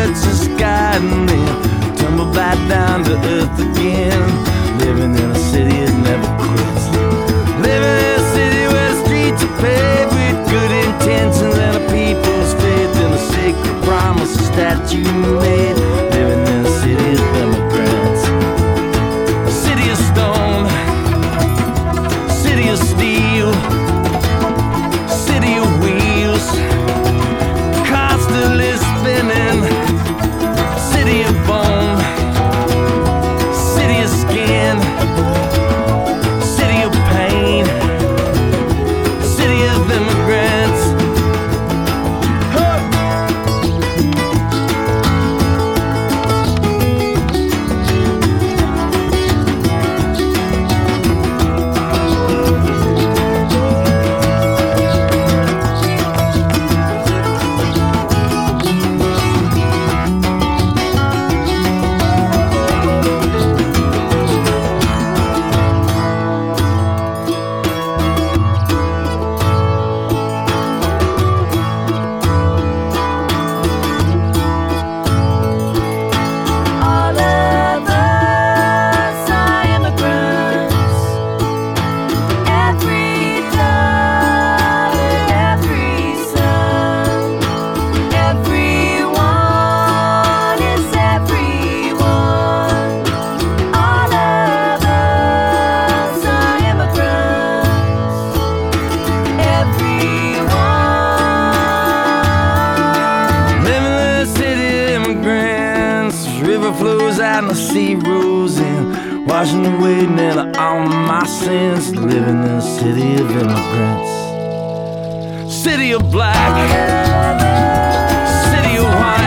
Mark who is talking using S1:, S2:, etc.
S1: touch the sky and then tumble back down to earth again. Living in a city that never quits. Living in a city where the streets are paved with good intentions and a people's faith in the sacred promises that you made. Living in a city of immigrants. A city of stone, city of steel, city of wheels, constantly spinning. City of bone, city of skin, city of pain, city of immigrants. River flows out and the sea rolls in, washing away nearly all my sins. Living in a city of immigrants. City of black, city of white,